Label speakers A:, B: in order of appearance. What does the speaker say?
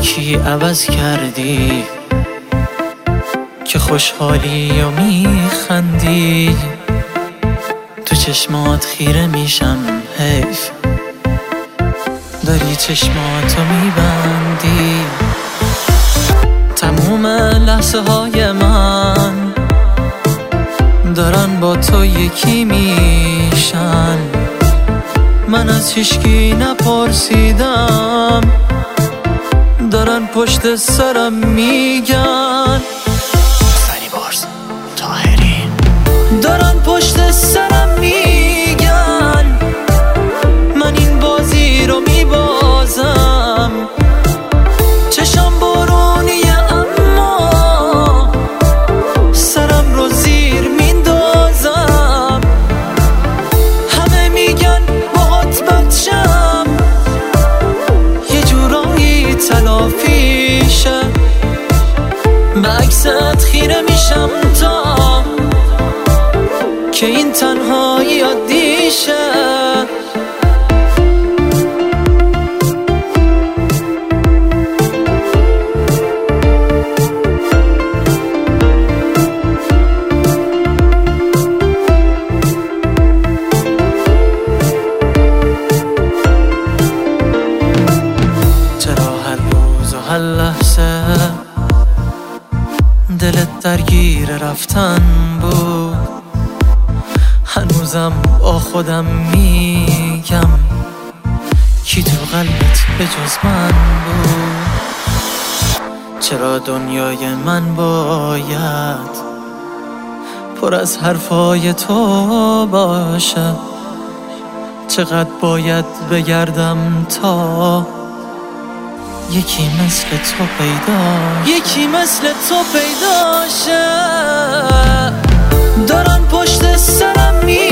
A: یکی عوض کردی که خوشحالی و میخندی. تو چشمات خیره میشم، حیف داری چشماتو میبندی. تموم لحظه های من دارن با تو یکی میشن. من از هیچکی نپرسیدم، دارن پشت سرم میگن. فریبرز طاهری دارن پشت سرم میگن من این بازی رو میبازم. چشم بارونیه اما سرم رو زیر میندازم. همه میگن باهات بچم یه جورایی تلافیشه. به عکست خیره میشم تا که این تنهایی عادیشه. چرا هر روز و هر لحظه دلت درگیر رفتن بود؟ هنوزم با خودم میگم کی تو قلبت به جز من بود؟ چرا دنیای من باید پر از حرفای تو باشه؟ چقدر باید بگردم تا یکی مثل تو پیدا شه؟ دارن پشت سرم